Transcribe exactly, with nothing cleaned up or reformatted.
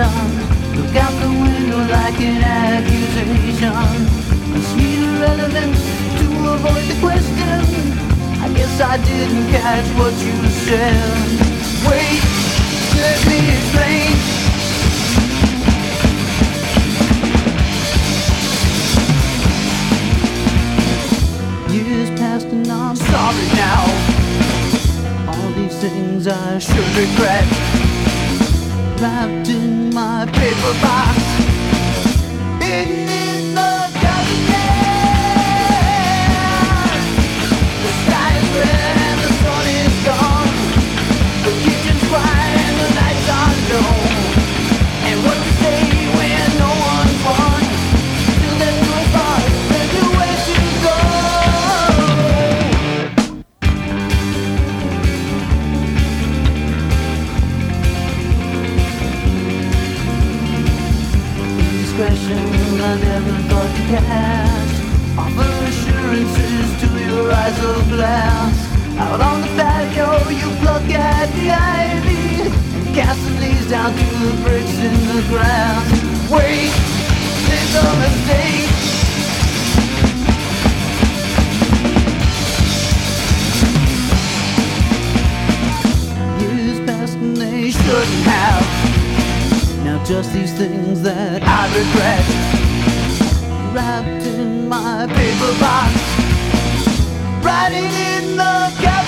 sun. Look out the window like an accusation. It's irrelevant to avoid the question. I guess I didn't catch what you said. Wait, let me explain. Years passed and I'm sorry now. All these things I should regret, wrapped in my paper box, hidden in the cabinet. The sky is red and the sun is gone. The kitchen's quiet and the lights are low. And what to say when no one's won? Still there's no thought, there's no way to go. Questions I never thought to cast, offer assurances to your eyes of glass. Out on the patio you pluck at the ivy and cast the leaves down to the bricks in the grass. Wait, there's a mistake. Years passed and they shouldn't have. Now just these things that I regret, wrapped in my paper box, writing in the gallery.